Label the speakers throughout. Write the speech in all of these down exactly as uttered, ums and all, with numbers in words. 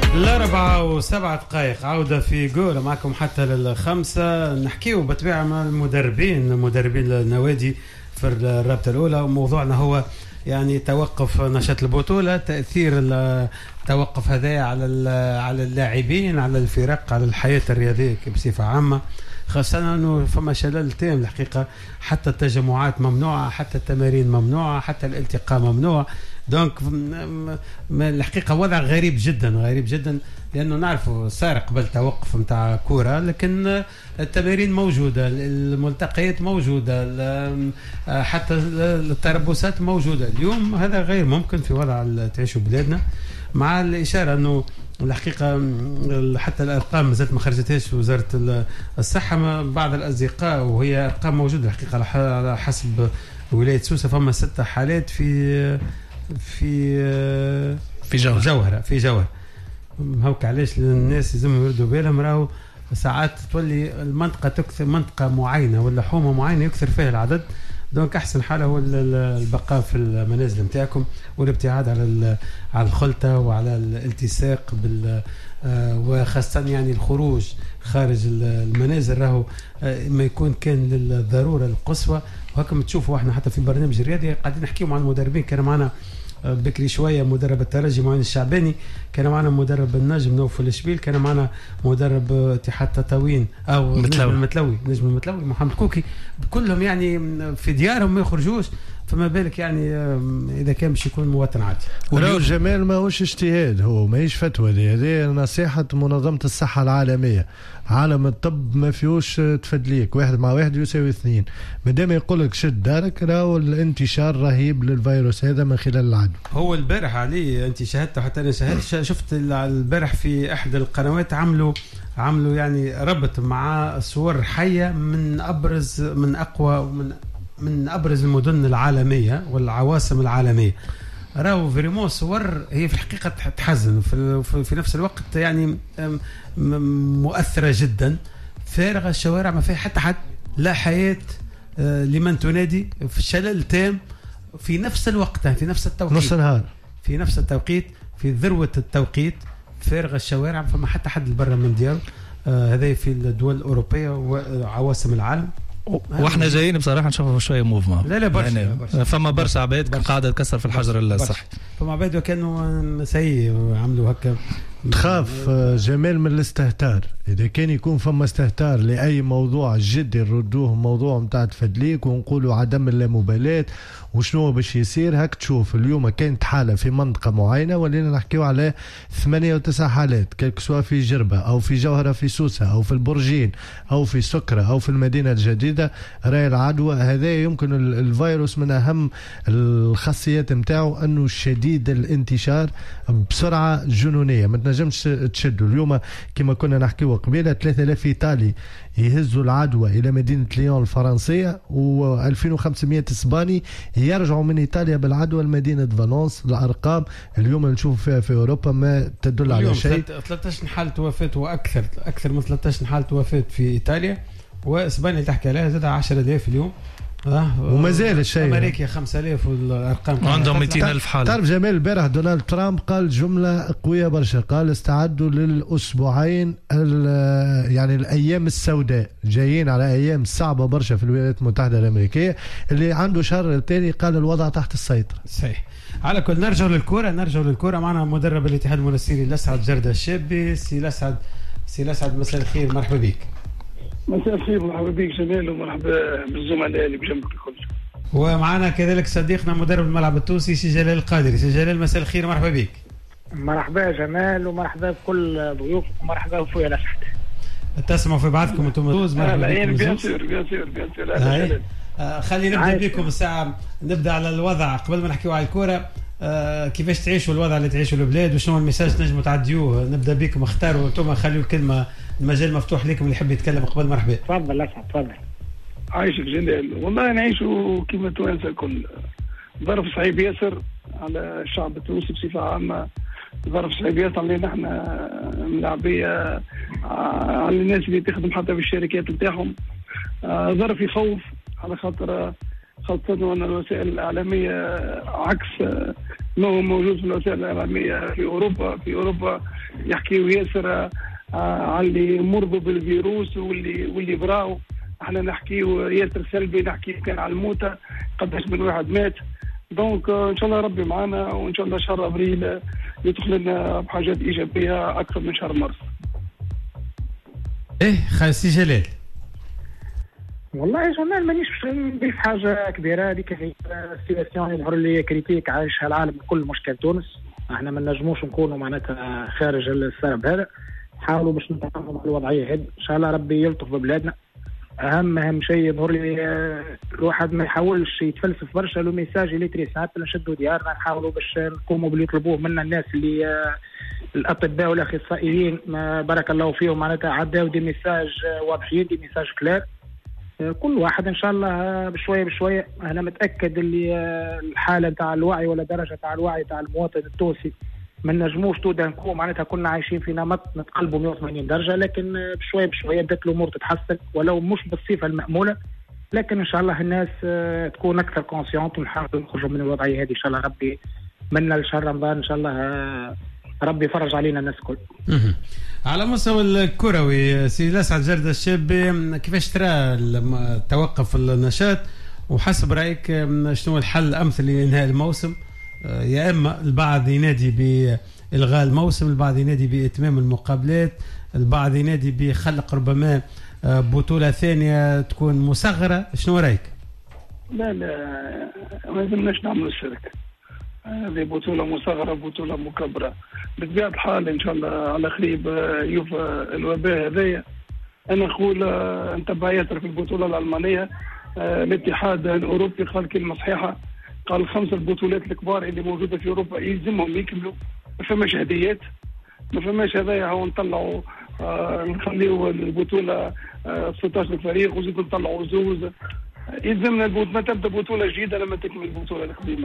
Speaker 1: الأربعة وسبعة دقائق عودة في جولة معكم حتى للخمسة. نحكيو بطبيعة مع المدربين مدربين النوادي في الرابطة الأولى، وموضوعنا هو يعني توقف نشاط البطولة، تأثير التوقف هذا على على اللاعبين، على الفرق، على الحياة الرياضية بصفة عامة، خاصة أنه فما شلل تام الحقيقة. حتى التجمعات ممنوعة، حتى التمارين ممنوعة، حتى الالتقاء ممنوع. دونك الحقيقة وضع غريب جدا غريب جدا، لأنه نعرفه صار قبل توقف متاع كورة، لكن التمارين موجودة، الملتقيات موجودة، حتى التربصات موجودة. اليوم هذا غير ممكن في وضع تعيشه بلادنا، مع الإشارة أنه الحقيقة حتى الأرقام ما زالت ما خرجتهاش وزارة الصحة. بعض الأصدقاء وهي أرقام موجودة الحقيقة على حسب ولاية سوسة، فما ستة حالات في في
Speaker 2: في جوهر
Speaker 1: جوهرة في جوهر هوك. علاش الناس لازم يردوا بالهم، راهو ساعات تولي المنطقة تكثر، منطقة معينة ولا حومة معينة يكثر فيها العدد. دونك أحسن حالة هو البقاء في المنازل متاعكم، والابتعاد على على الخلطة وعلى الالتصاق بال وخاصة يعني الخروج خارج المنازل راهو ما يكون كان للضرورة القصوى. وهكذا تشوفوا احنا حتى في برنامج الرياضي قاعدين نحكيو مع المدربين. كان معنا بكري شويه مدرب الترجي معين الشعباني، كان معنا مدرب النجم نوف الشبيل، كان معنا مدرب اتحاد تطاوين او نجم المتلوي نجم المتلوي محمد كوكي، كلهم يعني في ديارهم ما يخرجوش، فما بالك يعني اذا كان باش يكون مواطن عادي.
Speaker 3: ولو جمال ما هوش اجتهاد، هو ماهيش فتوى، هذه نصيحه منظمه الصحه العالميه. عالم الطب ما فيهوش تفدليك، واحد مع واحد يساوي اثنين. مادام يقول لك شد دارك، راهو الانتشار رهيب للفيروس هذا من خلال العدوى.
Speaker 1: هو البارح علي انت شاهدته حتى انا شاهدت، شفت البارح في احد القنوات عملوا عملوا يعني ربط مع صور حيه من ابرز من اقوى ومن من ابرز المدن العالميه والعواصم العالميه. راهو فريمون صور هي في الحقيقه تحزن، في, في نفس الوقت يعني مؤثره جدا. فارغه الشوارع، ما فيها حتى حد، لا حياه لمن تنادي، في الشلل تام في نفس الوقت، في نفس التوقيت،
Speaker 3: نص نهار
Speaker 1: في نفس التوقيت، في ذروه التوقيت. فارغه الشوارع، فما حتى حد برا من دياره. آه هذا في الدول الاوروبيه وعواصم العالم.
Speaker 2: واحنا جايين بصراحه نشوفوا شويه موفمون.
Speaker 1: لا لا برشا,
Speaker 2: يعني
Speaker 1: برشا.
Speaker 2: فما برشا عباد قاعده تكسر في الحجر الصحي،
Speaker 1: فما عباد كانوا سيء عملوا هكا.
Speaker 3: تخاف جمال من الاستهتار. اذا كان يكون فما استهتار لاي موضوع جدي نردوه موضوع نتاع تفدليك ونقولوا عدم اللامبالاه وشنو باش يصير. هك تشوف اليوم كانت حاله في منطقه معينه، ولينا نحكيو على ثمانية وتسع حالات، كلك سواء في جربه او في جوهره في سوسه او في البرجين او في سكره او في المدينه الجديده. راي العدوى هذا يمكن الفيروس من اهم الخاصيات نتاعو انه شديد الانتشار بسرعه جنونيه، ما تنجمش تشدوا. اليوم كما كنا نحكيو قبيله ثلاثة آلاف ايطالي يهزوا العدوى الى مدينه ليون الفرنسيه، و2500 اسباني يرجعوا من ايطاليا بالعدوى لمدينه فالنسيا. الارقام اليوم اللي نشوف فيها في اوروبا ما تدل على شيء.
Speaker 1: ثلاثة عشر حاله وفاه واكثر، اكثر من ثلاثة عشر حاله وفاه في ايطاليا، واسبانيا اللي تحكي عليها زاد عشرة آلاف اليوم.
Speaker 3: آه وما زال الشيء.
Speaker 1: امريكا خمسة آلاف والارقام
Speaker 2: عندهم مئتين ألف حاله.
Speaker 3: تعرف جمال البارح دونالد ترامب قال جمله قويه برشا، قال استعدوا للاسبوعين يعني الايام السوداء، جايين على ايام صعبه برشا في الولايات المتحده الامريكيه. اللي عنده شهر الثاني قال الوضع تحت السيطره.
Speaker 1: صحيح. على كل نرجع للكره نرجع للكره معنا مدرب الاتحاد المنستيري الاسعد جردة الشابي. سي الاسعد سي الاسعد مساء الخير، مرحبا بك.
Speaker 4: مساء الخير، مرحبا بك جمال، ومرحبا بالزملاء اللي بجنبك الكل.
Speaker 1: ومعنا كذلك صديقنا مدرب الملعب التونسي سي جلال القادري. سي جلال مساء الخير، مرحبا بك.
Speaker 5: مرحبا جمال، ومرحبا بكل ضيوفك، ومرحبا بخويا الاسعد.
Speaker 1: تسمعوا في بعضكم انتم توز.
Speaker 4: مرحبا بكم. بيان سور بيان سور بيان سور.
Speaker 1: آه خلينا نبدا بكم الساعه، نبدا على الوضع قبل ما نحكيو على الكره. آه كيفاش تعيشوا الوضع اللي تعيشوا البلاد، وشنو الميساج نجموا تعديوه؟ نبدا بكم، اختاروا انتم، خليوا الكلمه المجال مفتوح لكم، اللي يحب يتكلم قبل. مرحبا.
Speaker 5: تفضل اسعد تفضل.
Speaker 4: عايشك جلال. والله نعيشوا كما التوانسه الكل. ظرف صعيب ياسر على الشعب التونسي بصفه عامه، ظرف صعيب ياسر علينا احنا ملاعبيه، على الناس اللي تخدم حتى في الشركات نتاعهم. ظرف يخوف على خاطر خاصة أن الوسائل الإعلامية عكس ما هو موجود في الوسائل الاعلاميه في اوروبا في اوروبا يحكيوا ياسر على اللي مرضوا بالفيروس واللي واللي براو. احنا نحكيوا ياسر سلبي، نحكي كان على الموتى قداش من واحد مات. دونك ان شاء الله ربي معنا، وان شاء الله شهر ابريل يدخل لنا بحاجات ايجابيه اكثر من شهر مارس.
Speaker 1: ايه خالصي جلال،
Speaker 5: والله يا جمال مانيش نضيف حاجه كبيره. هذيك هي السيتياسيون يظهر لي كريتيك عايشها العالم بكل مشكل تونس. احنا ما نجموش نكونوا معناتها خارج السرب هذا. حاولوا باش نتعاملوا مع الوضعيه هذه، ان شاء الله ربي يلطف ببلادنا. اهم اهم شيء يظهر لي الواحد ما يحاولش يتفلسف برشا. لو ميساج اللي تري ساعات نشدوا ديارنا، نحاولوا باش نقوموا باللي يطلبوه منا الناس اللي الاطباء والاخصائيين بارك الله فيهم معناتها عداو دي ميساج واضحين، دي ميساج كلار. كل واحد ان شاء الله بشويه بشويه. انا متاكد اللي الحاله نتاع الوعي ولا درجه تاع الوعي تاع المواطن التونسي ما نجموش تودا نكون معناتها كنا عايشين في نمط نتقلبوا مئة وثمانين درجه، لكن بشويه بشويه بدات الامور تتحسن ولو مش بالصفه الماموله. لكن ان شاء الله الناس تكون اكثر كونسيونت ونحاولوا نخرجوا من الوضعيه هذه ان شاء الله. ربي منا لشهر رمضان ان شاء الله ربي يفرج علينا الناس الكل.
Speaker 1: على مستوى الكروي سي لسعد جردة الشابي، كيفاش ترى توقف النشاط؟ وحسب رايك شنو الحل الامثل لانهاء الموسم؟ يا اما البعض ينادي بالغاء الموسم، البعض ينادي باتمام المقابلات، البعض ينادي بخلق ربما بطوله ثانيه تكون مصغره. شنو رايك؟
Speaker 4: لا لا ما لازمناش نعملوا الشركه هذه بطوله مصغره بطوله مكبره بطبيعه الحال. ان شاء الله على خريب يوفى الوباء هذايا. انا نقول انتبه ياسر في البطوله الالمانيه. الاتحاد الاوروبي قال كلمه صحيحه، قال الخمس البطولات الكبار اللي موجوده في اوروبا يلزمهم يكملوا. ما فماش هديات، ما فماش هذايا هو نطلعوا آه نخليوا البطوله آه ستة عشر فريق وزيدوا نطلعوا زوز. يلزمنا ما تبدا بطوله جديده لما تكمل البطوله القديمه.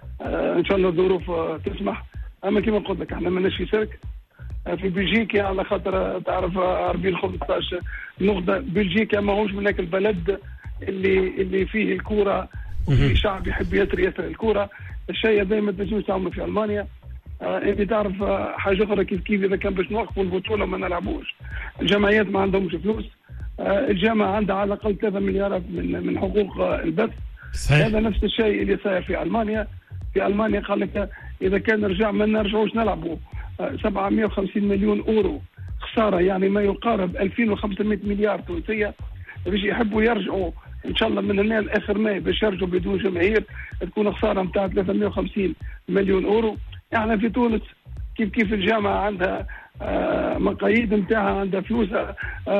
Speaker 4: آه ان شاء الله الظروف آه تسمح. اما كما قلت لك احنا ماناش في سيرك. آه في بلجيكا على خاطر تعرف أربعين خمسطاش نقطه. بلجيكا ماهوش من هاك البلد اللي اللي فيه الكوره وفي شعب يحب يسر يسر الكوره. الشيء هذا ما تنجمش تعمله في المانيا. آه انت تعرف آه حاجه اخرى كيف كيف اذا كان باش نوقفوا البطوله ما نلعبوش. الجمعيات ما عندهمش فلوس. آه الجامعه عندها على الاقل ثلاثة مليارات من من حقوق آه البث. صحيح. هذا نفس الشيء اللي صاير في المانيا. في المانيا قال لك اذا كان رجع ما نرجعوش نلعبوا. آه سبعمئة وخمسين مليون اورو خساره، يعني ما يقارب ألفين وخمسمئة مليار تونسيه باش يحبوا يرجعوا ان شاء الله من هنا لاخر ماي باش يرجعوا بدون جماهير. تكون خساره نتاع ثلاثمئة وخمسين مليون اورو. احنا يعني في تونس كيف كيف الجامعه عندها آه مقاييد نتاعها، عندها فلوسها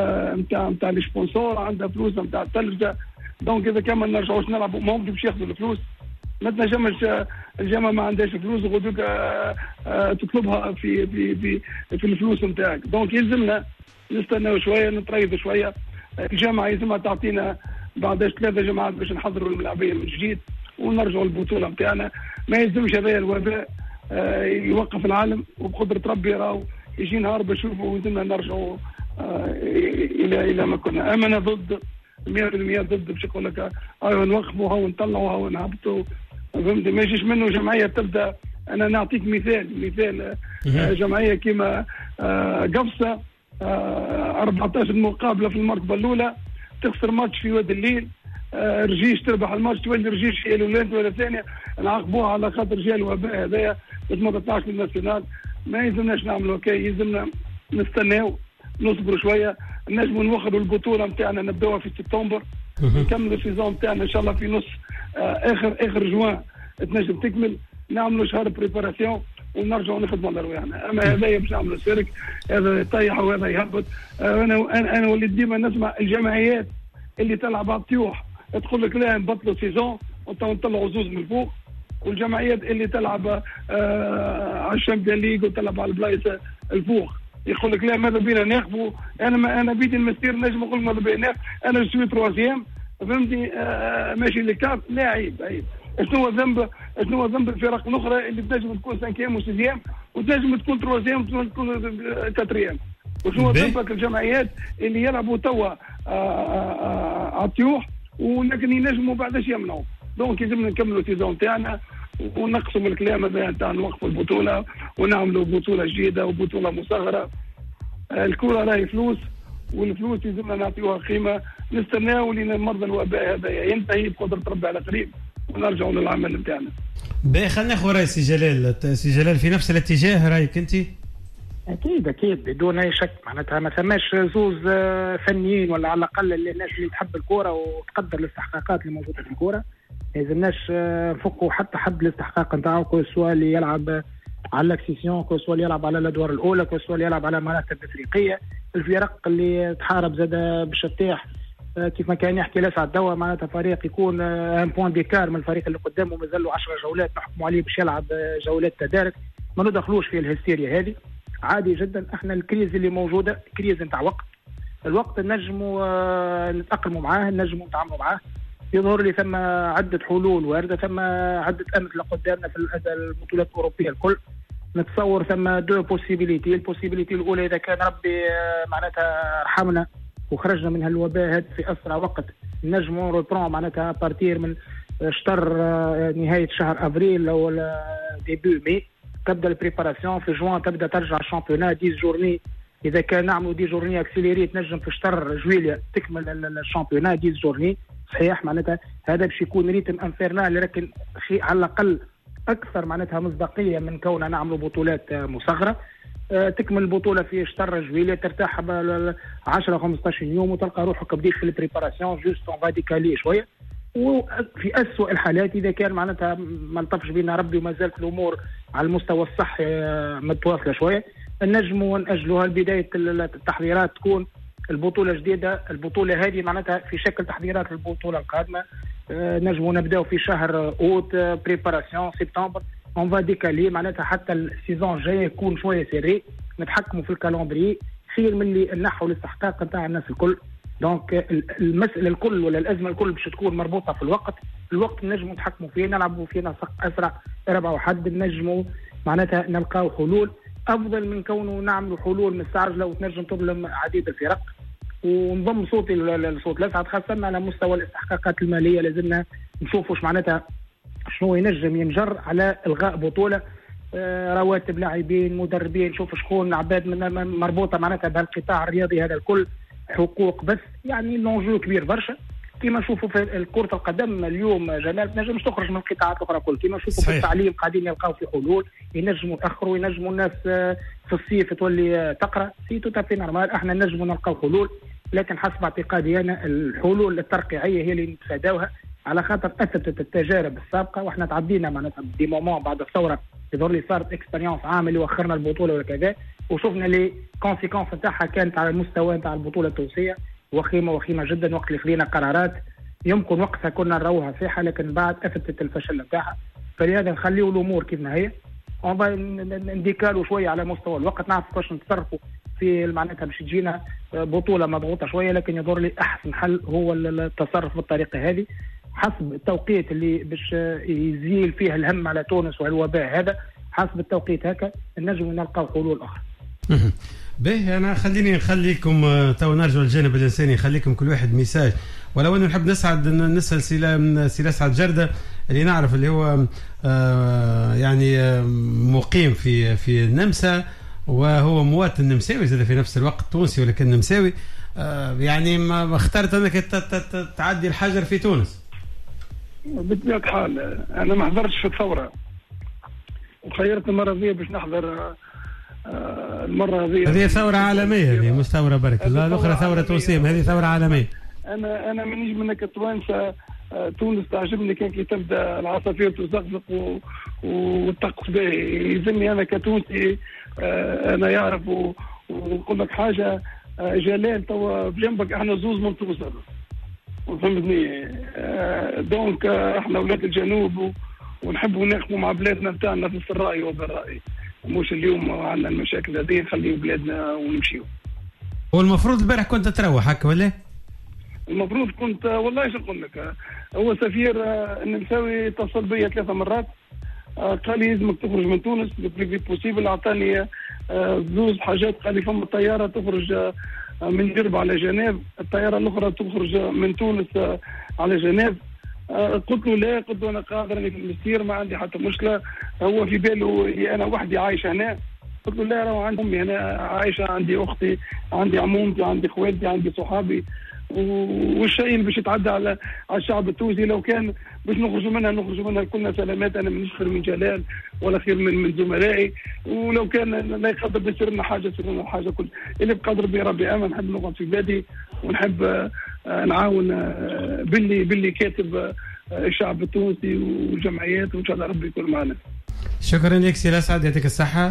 Speaker 4: نتاع نتاع السبونسور، عندها فلوس نتاع التلفزه. دونك اذا كان ما نرجعوش نلعبوا ما هم باش ياخذوا الفلوس. ما تنجمش الجامعه ما عندهاش فلوس وغدوك آه آه تطلبها في في في في الفلوس نتاعك. دونك يلزمنا نستناو شويه نتريضوا شويه. الجامعه يلزمها تعطينا بعد ثلاثه جماعات باش نحضروا الملاعبيه من جديد ونرجعوا البطوله نتاعنا. ما يلزمش هذا الوباء آه يوقف العالم، وبقدره ربي راهو يجي نهار باش نشوفوا ولزمنا نرجعوا آه الى الى ما كنا. اما انا ضد مئة بالمئة ضد باش نقول لك ايوا نوقفوا هاو نطلعوا هاو نهبطوا. فهمت؟ ما يجيش منه جمعيه تبدا. انا نعطيك مثال مثال آه جمعيه كيما آه قفصه آه أربعة عشر مقابله في المرتبه الاولى تخسر ماتش في واد الليل. آه رجيش تربح الماتش تولي رجيش هي الاولى ولا الثانيه نعاقبوها على خاطر جا الوباء هذايا باش ما تطلعش للناسيونال. ما يلزمناش نعملوا هكا، يلزمنا نستناو نصبروا شويه. نجموا نوخروا البطوله نتاعنا نبداوها في سبتمبر، نكملوا السيزون نتاعنا ان شاء الله في نص آه اخر اخر جوان تنجم تكمل. نعملوا شهر بريباراسيون ونرجعوا نخدموا على رواحنا. اما هذايا باش نعملوا سيرك هذا يطيح وهذا يهبط. آه انا انا وليت ديما نسمع الجمعيات اللي تلعب على الطيوح تقول لك لا نبطلوا سيزون ونطلعوا زوز من فوق، والجمعيات اللي تلعب آه على الشامبيون ليغ وتلعب على البلايص الفوق يقول لك لا ماذا بينا ناخذوا. انا ما انا بيدي المسير نجم نقول ماذا بينا ناخذ. انا جو سوي تروازيام فهمتني آه ماشي لكاف. لا عيب عيب. شنو هو ذنب شنو هو ذنب الفرق الاخرى اللي تنجم تكون سانكيام وسيزيام وتنجم تكون تروازيام وتكون كاتريام؟ وشنو هو ذنبك الجمعيات اللي يلعبوا توا على الطيوح ولكن ينجموا بعداش يمنعوا؟ دونك لازمنا نكملوا السيزون تاعنا ونقسم الكلام هذا نتاع نوقفوا البطوله ونعملوا بطوله جديده وبطوله مصغره. الكره راهي فلوس، والفلوس لازمنا نعطيوها قيمه. نستناو لين مرضى الوباء هذا ينتهي بقدره ربي على قريب ونرجعوا للعمل نتاعنا.
Speaker 1: باهي خلينا ناخذ راي سي جلال. سي جلال في نفس الاتجاه رايك انت؟
Speaker 5: اكيد اكيد بدون اي شك، معناتها ما ثماش زوز فنيين ولا على الاقل الناس اللي تحب الكوره وتقدر الاستحقاقات اللي موجوده في الكوره. ما لازمناش نفكوا حتى حد الاستحقاق نتاعو، كل سواء اللي يلعب على الاكسيسيون، كل سواء اللي يلعب على الادوار الاولى، كل سواء اللي يلعب على مراتب افريقيه. الفرق اللي تحارب زاد بالشتاح كيف ما كان يحكي لسعد دوا، معناتها فريق يكون ان بوان ديكار من الفريق اللي قدامه مازال له عشر جولات نحكموا عليه باش يلعب جولات تدارك، ما ندخلوش في الهستيريا هذه. عادي جدا، احنا الكريز اللي موجوده كريز نتاع وقت. الوقت نجموا نتاقلموا معاه، نجموا نتعاملوا معاه. يظهر لي ثم عده حلول وارده، ثم عده امثله قدامنا في البطولات الاوروبيه الكل. نتصور ثم دو بوسيبيليتي. البوسيبيليتي الاولى اذا كان ربي معناتها رحمنا وخرجنا من هالوباء هذا في اسرع وقت، نجموا ريبرون معناتها بارتير من شهر نهايه شهر افريل او ديبي مي، تبدا البريباراسيون في جوان، تبدا ترجع الشامبيونات عشرة جورني. اذا كان نعملوا دي جورني اكسيليري تنجم في شهر جويليا تكمل الشامبيونات عشرة جورني. صحيح معناتها هذا باش يكون ريتم انفيرنال، لكن على الاقل اكثر معناتها مصداقيه من كوننا نعملوا بطولات مصغره. أه تكمل البطوله في شهر جويليا، ترتاح عشرة خمسطاش يوم وتلقى روحك بديت في البريباراسيون جوست اون فاديكالي شويه. وفي أسوأ الحالات إذا كان معناتها ما لطفش بينا ربي وما زالت الأمور على المستوى الصحي متواصلة شوية، نجموا نأجلوها لبداية التحضيرات تكون البطولة جديدة. البطولة هذه معناتها في شكل تحضيرات البطولة القادمة. نجموا نبداو في شهر أوت بريباراسيون سبتمبر، اون فا ديكالي معناتها حتى السيزون الجاي يكون شوية سيري، نتحكموا في الكالندري خير من اللي نحوا الاستحقاق نتاع الناس الكل. دونك المسألة الكل ولا الأزمة الكل باش تكون مربوطة في الوقت. الوقت نجموا نتحكموا فيه، نلعبوا فيه نسق أسرع ربع حد، نجموا معناتها نلقاو حلول أفضل من كونه نعملوا حلول مستعجلة وتنجم تظلم عديد الفرق. ونضم صوتي لصوت لسعد خاصة على مستوى الاستحقاقات المالية، لازمنا نشوفوا ايش معناتها شنو ينجم ينجر على إلغاء بطولة. آه رواتب لاعبين مدربين، شوف شكون عباد من مربوطة معناتها بهالقطاع الرياضي هذا الكل، حقوق بس يعني لونجو كبير برشا. كما نشوفوا في كرة القدم اليوم جمال تنجمش تخرج من القطاعات الاخرى كل، كما نشوفوا في التعليم قاعدين يلقاو في حلول، ينجموا ياخروا، ينجموا الناس في الصيف تولي تقرا في توتابي نورمال. احنا نجموا نلقاو حلول، لكن حسب اعتقادي انا الحلول الترقيعيه هي اللي نتفاداوها، على خاطر اثبتت التجارب السابقه واحنا تعدينا معناتها دي مومون بعد الثوره يظهر لي صارت اكسبيريونس عام اللي وخرنا البطوله وكذا، وشفنا لي كونسيكونس نتاعها كانت على المستوى نتاع البطوله التونسيه وخيمه وخيمه جدا. وقت اللي خذينا قرارات يمكن وقتها كنا نروها صحيحه، لكن بعد اثبتت الفشل نتاعها. فلهذا نخليو الامور كيف ما هي، نديكالوا شويه على مستوى الوقت، نعرف كيفاش نتصرفوا في معناتها باش تجينا بطوله مضغوطه شويه، لكن يظهر لي احسن حل هو التصرف بالطريقه هذه حسب التوقيت اللي باش يزيل فيه الهم على تونس والوباء هذا. حسب التوقيت هكا نجم نلقاو حلول اخرى.
Speaker 1: باهي انا خليني نخليكم تو نرجع للجانب الانساني، خليكم كل واحد ميساج. ولو انه نحب نسعد نسال سي سي اسعد جرده اللي نعرف اللي هو آه يعني آه مقيم في في النمسا، وهو مواطن نمساوي زاد في نفس الوقت تونسي ولكن نمساوي. آه يعني ما اخترت انك تعدي الحجر في تونس؟
Speaker 4: بطبيعة الحال انا ما حضرتش في الثوره، وخيرت المره هذه باش نحضر المره هذه.
Speaker 1: هذه ثوره عالميه، هذه مش ثوره برك، لا الاخرى ثوره تونسيه، هذه ثوره عالميه.
Speaker 4: انا انا مانيش منك التوانسه. تونس تعجبني كان كي تبدا العصافير تزقزق والطقس باهي، يلزمني انا كتونسي انا يعرف. ونقول لك حاجه جلال، توا بجنبك احنا زوز من تونس فهمتني. دونك احنا ولاد الجنوب ونحبوا ناخذوا مع بلادنا نتاعنا في الراي وبالراي، مش اليوم عندنا المشاكل هذه نخليو بلادنا ونمشيو.
Speaker 1: والمفروض البارح كنت تروح هكا ولا؟
Speaker 4: المفروض كنت والله ايش نقول لك، هو سفير النمساوي اتصل بيا ثلاثة مرات قال لي لازمك تخرج من تونس بريفي بوسيبل، اعطاني زوز حاجات، قال لي فما طياره تخرج من جرب على جنيف، الطياره الاخرى تخرج من تونس على جنيف. قلت له لا، قلت له انا قادر اني في المستير ما عندي حتى مشكله. هو في باله انا وحدي عايش هنا. قلت له لا، راهو عندي امي انا عايشه، عندي اختي، عندي عمومتي، عندي خواتي، عندي صحابي، والشيء اللي باش يتعدى على على الشعب التونسي لو كان باش نخرجوا منها نخرجوا منها كلنا سلامات. انا مانيش خير من جلال ولا خير من من زملائي، ولو كان لا يقدر بيصير لنا حاجه تصير لنا حاجه كل اللي بقدر بي ربي. اما نحب نقعد في بلادي ونحب نعاون باللي باللي كاتب الشعب التونسي والجمعيات، وان شاء الله ربي يكون معنا.
Speaker 1: شكرا لك سي الاسعد، يعطيك الصحه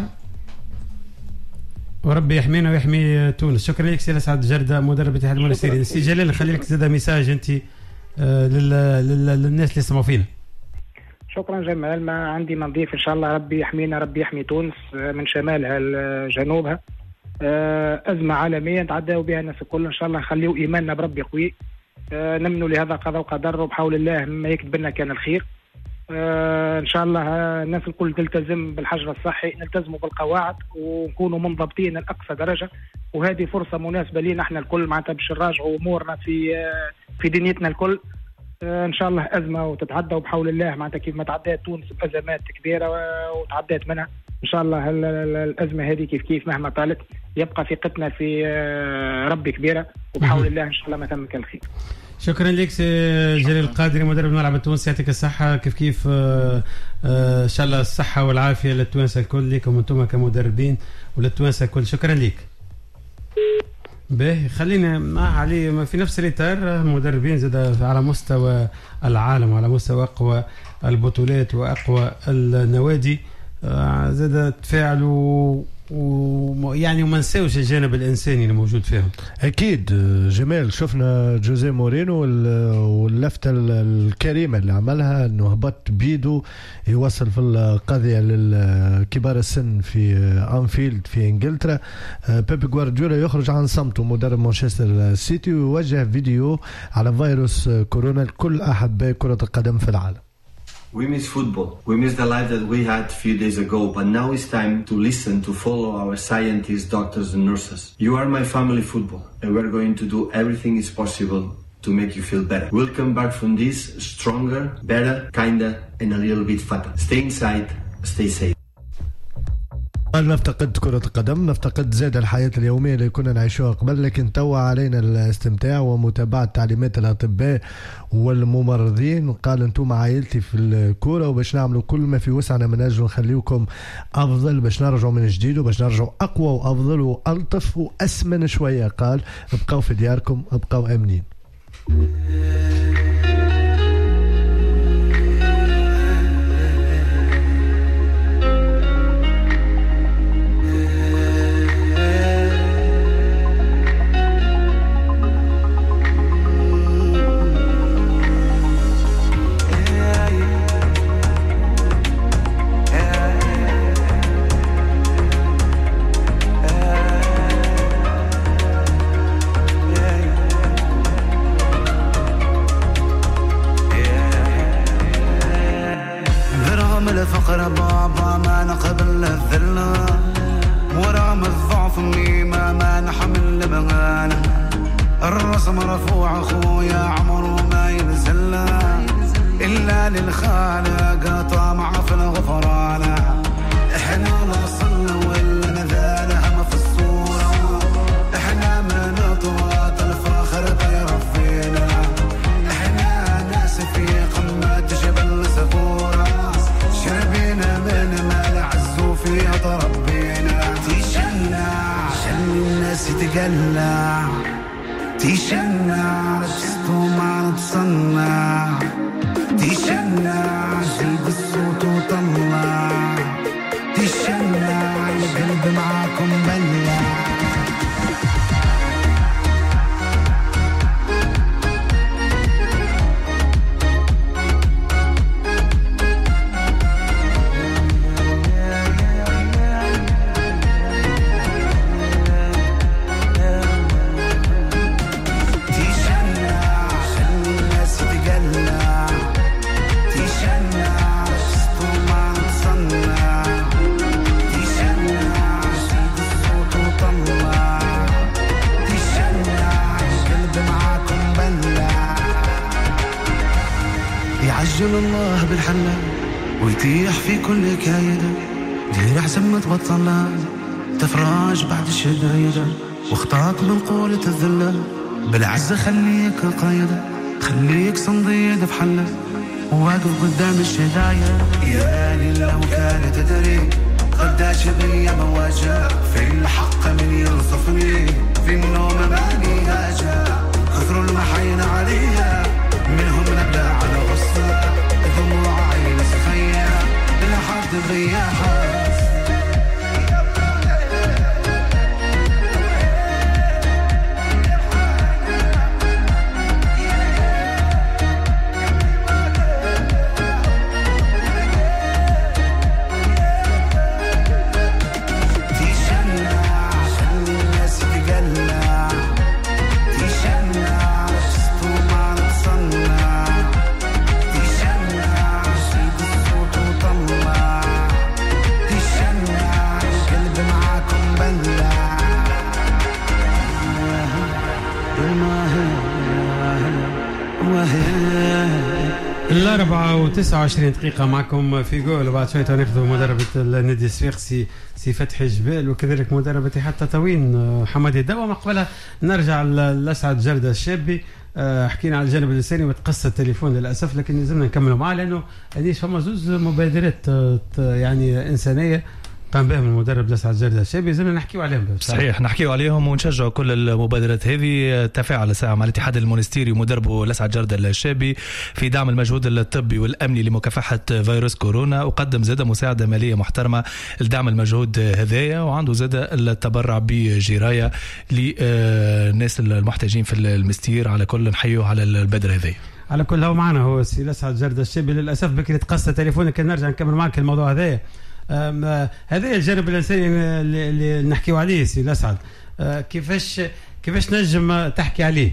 Speaker 1: وربي يحمينا ويحمي تونس. شكرا لك سي الاسعد جردة مدرب اتحاد المنستيرين. سي جلال نخلي لك زاد ميساج انت للناس اللي يسمعوا فينا.
Speaker 5: شكرا جمال. ما عندي ما نضيف، ان شاء الله ربي يحمينا، ربي يحمي تونس من شمالها لجنوبها. ازمه عالميه نتعداو بها الناس الكل، ان شاء الله نخليو ايماننا بربي قوي، نمنوا لهذا قضاء وقدر، وبحول الله ما يكتب لنا كان الخير. ان شاء الله الناس الكل تلتزم بالحجر الصحي، نلتزموا بالقواعد ونكونوا منضبطين لاقصى درجه، وهذه فرصه مناسبه لينا احنا الكل معناتها باش نراجعوا امورنا في في دنيتنا الكل. ان شاء الله ازمه وتتعدى، وبحول الله معناتها كيف ما تعدات تونس بازمات كبيره وتعدات منها، ان شاء الله الازمه هذه كيف كيف مهما طالت يبقى ثقتنا في ربي كبيره، وبحول الله ان شاء الله ما تم كان الخير.
Speaker 1: شكرا لك سي جلال القادري مدرب الملعب التونسي، يعطيك الصحه. كيف كيف آه آه ان شاء الله الصحه والعافيه للتوانسه الكل، لكم انتم كمدربين وللتوانسه الكل. شكرا لك. باهي خلينا مع علي في نفس الاطار، مدربين زاد على مستوى العالم وعلى مستوى اقوى البطولات واقوى النوادي آه زاد تفاعلوا، ويعني وما نساوش الجانب الانساني اللي موجود فيهم.
Speaker 3: اكيد جمال، شفنا جوزيه مورينو واللفته الكريمه اللي عملها انه هبط بيدو يوصل في القضيه للكبار السن في انفيلد في انجلترا. بيب جوارديولا يخرج عن صمته مدرب مانشستر سيتي ويوجه فيديو على فيروس كورونا لكل احباء كره القدم في العالم.
Speaker 6: We miss football. We miss the life that we had a few days ago, but now it's time to listen, to follow our scientists, doctors and nurses. You are my family football, and we're going to do everything is possible to make you feel better. We'll come back from this stronger, better, kinder, and a little bit fatter. Stay inside, stay safe.
Speaker 3: نفتقد كرة القدم، نفتقد زاد الحياة اليومية اللي كنا نعيشوها قبل، لكن توا علينا الاستمتاع ومتابعة تعليمات الأطباء والممرضين. قال انتم عائلتي في الكورة وباش نعملوا كل ما في وسعنا من أجل نخليكم أفضل، باش نرجعوا من جديد وباش نرجعوا أقوى وأفضل وألطف وأسمن شوية. قال ابقوا في دياركم، ابقوا آمنين.
Speaker 7: الفقر بابا ما نقبل الذلة، ورغم الضعف اني ما ما نحمل المغانة. الراس مرفوع اخويا عمره ما ينزل الا للخالق طامع في الغفران. احنا وصلنا ولا نذال هم في الصورة، احنا من اطوات الفخر طير فينا، احنا ناس في قمة جبل سفورة، شربنا من مال عزو في ربنا. تيشنع شل الناس يتقلع، تيشنع لبسته ما نتصنع، تيشنع زيد الصوت وطلع، تيشنع القلب معاكم بلع. لله بالحلة ويتيح في كل كايدة، دير حسن ما تبطلها تفراج بعد الشدايدة، واخطاك من قولة الذلة بالعزة خليك قايدة، خليك صنديد بحلة وواقف قدام الشداية. يا لي لو كانت تدري قداش بيا مواجه في الحق من يوصفني في النوم ماني هاجة، كثر المحين عليها منهم نبدا على غصة، دموع عين سخية لحد غياها.
Speaker 1: الأربعة وتسعة وعشرين دقيقة معكم في جول، وبعد شوية ناخذ مدربة النادي الصفاقسي سي فتحي جبال، وكذلك مدربة حتى طوين حمادي الدوام. قبلها نرجع لأسعد جردة الشابي. حكينا على الجانب الإنساني وتقص التليفون للأسف، لكن لازمنا نكملوا معاه لأنه هذه فما زوز مبادرات يعني إنسانية قام بهم المدرب لسعد جردة الشابي، لازمنا نحكيوا عليهم.
Speaker 2: صحيح نحكيوا عليهم ونشجعوا كل المبادرات هذه. تفاعل ساعة مع الاتحاد المونستيري ومدربه لسعد جردة الشابي في دعم المجهود الطبي والأمني لمكافحة فيروس كورونا، وقدم زادة مساعدة مالية محترمة لدعم المجهود هذايا، وعنده زادة التبرع بجراية للناس المحتاجين في المستير. على كل نحيوا على البدر هذايا. على
Speaker 1: كل هو معنا هو سي لسعد جردة الشابي. للأسف بكري تقص تليفونك، كان نرجع نكمل معك الموضوع هذايا. هذا الجانب الإنساني اللي نحكيو عليه سي لسعد، كيفاش كيفاش نجم تحكي عليه؟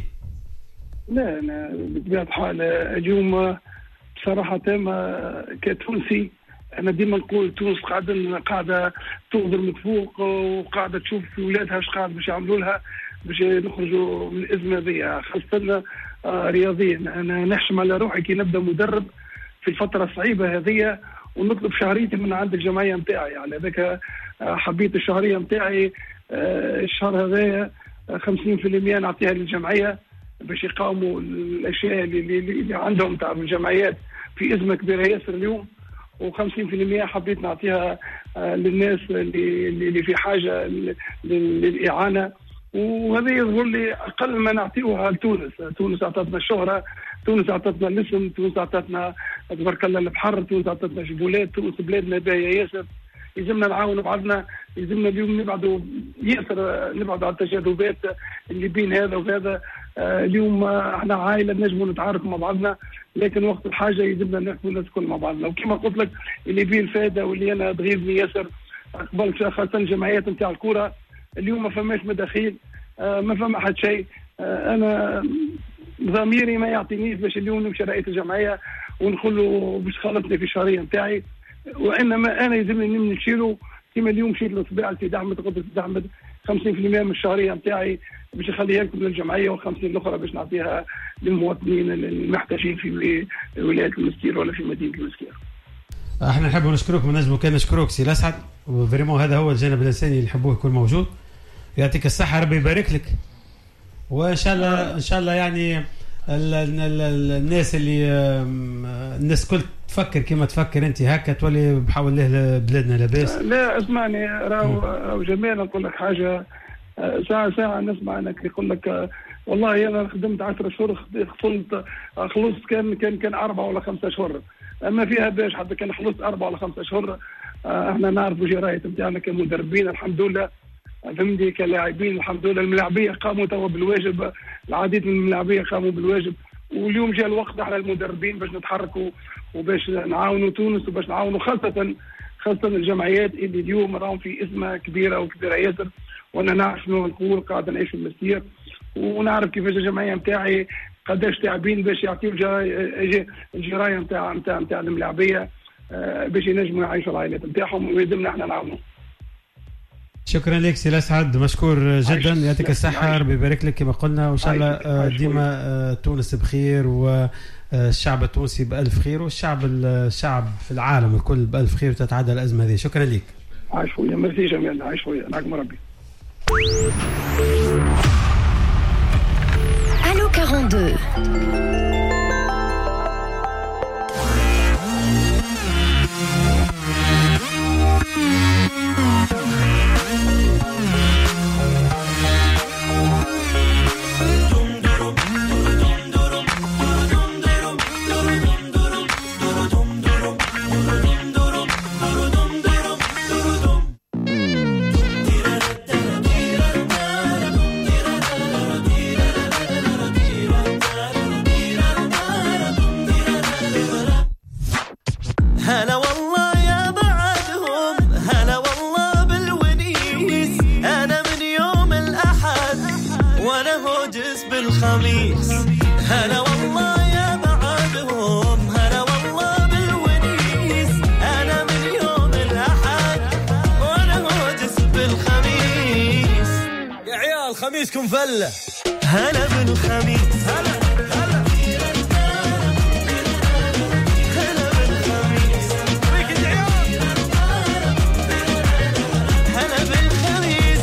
Speaker 4: لا أنا بطبيعة الحال اليوم بصراحة تامة كتونسي أنا ديما نقول تونس قاعدة قاعدة تغدر من فوق، وقاعدة تشوف في ولادها ايش قاعد باش يعملوا لها باش نخرجوا من الأزمة ذي، خاصة رياضيا. أنا نحشم على روحي كي نبدأ مدرب في الفترة الصعيبة هذه ونطلب شهريتي من عند الجمعية متاعي، على ذاك حبيت الشهرية متاعي الشهر هذا خمسين في المية نعطيها للجمعية باش يقاوموا الأشياء اللي, اللي عندهم تاع الجمعيات في أزمة كبيرة ياسر اليوم، وخمسين في المية حبيت نعطيها للناس اللي, اللي في حاجة للإعانة، وهذا يظهر لي أقل ما نعطيوها لتونس. تونس أعطتنا الشهرة، تونس أعطتنا الاسم، تونس أعطتنا تبارك الله البحر، تونس أعطتنا جبولات، تونس بلادنا باهية ياسر. يلزمنا نعاونوا بعضنا، يلزمنا اليوم نبعدوا ياسر نبعدوا على التجاذبات اللي بين هذا وهذا. آه اليوم احنا عائلة نجموا نتعاركوا مع بعضنا، لكن وقت الحاجة يلزمنا نحكوا الناس كل مع بعضنا. وكما قلت لك اللي بيه الفائدة واللي أنا تغيظني ياسر قبل خاصة الجمعيات نتاع الكورة اليوم ما فماش مداخيل، آه ما فما حد شيء. آه أنا ضميري ما يعطينيش باش اليوم نمشي رئيس الجمعية ونقول باش خلطني في الشهرية نتاعي، وإنما أنا يلزمني نمشي له كما اليوم مشيت للطبيعة في دعمت قدرة دعمت خمسين في المية من الشهرية نتاعي باش نخليها لكم للجمعية، وخمسين الأخرى باش نعطيها للمواطنين المحتاجين في ولاية المستير ولا في مدينة المستير.
Speaker 1: احنا نحب نشكرك ونجمو كان نشكرك سي لسعد، وفريمون هذا هو الجانب الإنساني اللي نحبوه يكون موجود. يعطيك الصحة، ربي يبارك لك، وإن شاء الله إن شاء الله يعني ال ال ال الناس اللي الناس كل تفكر كما تفكر انت هكا تولي بحاول له بلادنا لاباس.
Speaker 4: لا اسمعني راهو جميل نقول لك حاجه، ساعه ساعه نسمع انك يقول لك والله انا خدمت عشرة اشهر خلصت خلصت كان كان كان اربعه ولا خمسه اشهر، اما فيها باش حتى كان خلصت اربعه ولا خمسه اشهر. احنا نعرفوا جرايه نتاعنا كمدربين الحمد لله، فهمتي كلاعبين الحمد لله الملاعبيه قاموا توا بالواجب، العديد من الملاعبيه قاموا بالواجب، واليوم جاء الوقت احنا المدربين باش نتحركوا وباش نعاونوا تونس وباش نعاونوا خاصه خاصه الجمعيات اللي اليوم راهم في ازمه كبيره وكبيره ياسر. وانا نعرف شنو نقول، قاعد نعيش في المسير ونعرف كيفاش الجمعيه نتاعي قداش تعبين باش يعطيو الجرايه نتاع نتاع نتاع الملاعبيه باش ينجموا يعيشوا العائلات نتاعهم، ويلزمنا احنا نعاونوا.
Speaker 1: شكرا لك سي لسعد، مشكور جدا، يعطيك الصحة، ربي يبارك لك كما قلنا، وإن شاء الله ديما تونس بخير و الشعب التونسي بألف خير، والشعب الشعب في العالم الكل بألف خير وتتعدى الأزمة هذه. شكرا لك.
Speaker 4: عايش خويا، ميرسي جميل، عايش خويا، معكم ربي.
Speaker 8: Allo quarante-deux.
Speaker 9: هلا والله يا بعدهم، هلا والله بالونيس، أنا من يوم الأحد وأنا هوجس بالخميس. يا عيال خميسكم فلة. هلا بالخميس، هلا هلا هلا بالخميس، ويكند عيال. هلا بالخميس،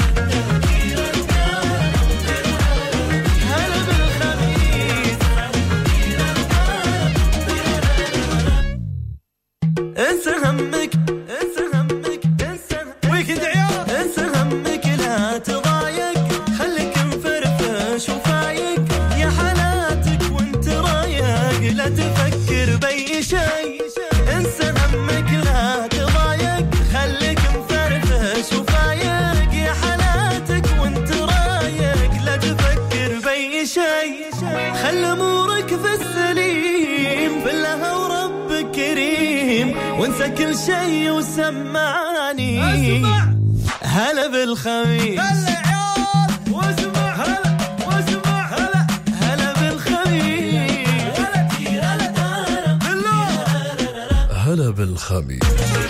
Speaker 9: انسى همك انسى همك انسى ويكند عيال. انسى همك لا تضايق، خليك مفرفش وفايق يا حالاتك وانت رايق، لا تفكر بأي شيء. انسى همك لا تضايق، خليك مفرفش وفايق يا حالاتك وانت رايق، لا تفكر بأي شيء. خل امورك في السليم بالله وربك كريم، وانسى كل شيء وسمعني. اسمع هلا بالخميس، هلا عيال واسمع هلا واسمع هلا هلا بالخميس، هلا هلا هلا بالخميس.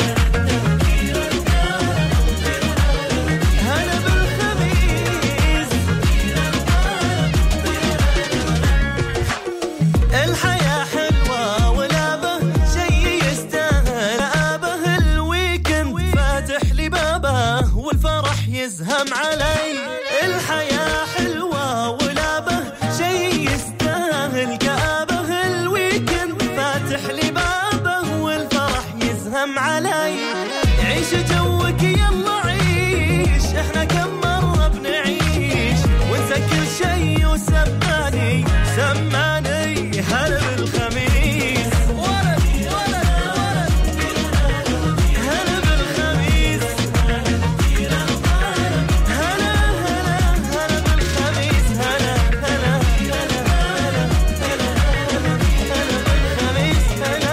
Speaker 9: الحياة حلوة ولا به شيء يستاهل، أبه الويكند فاتح لي بابه والفرح يزهم علي. الحياة حلوة ولا به شيء يستاهل، كأبه الويكند فاتح لي بابه والفرح يزهم علي. عيش جوك يلا عيش، احنا كم مرة بنعيش، وانسى كل شيء وسمعني سمعني. هلا بالخميس، ولد ولد ولد، هلا بالخميس، هلا هلا هلا بالخميس، هلا هلا هلا هلا بالخميس، هلا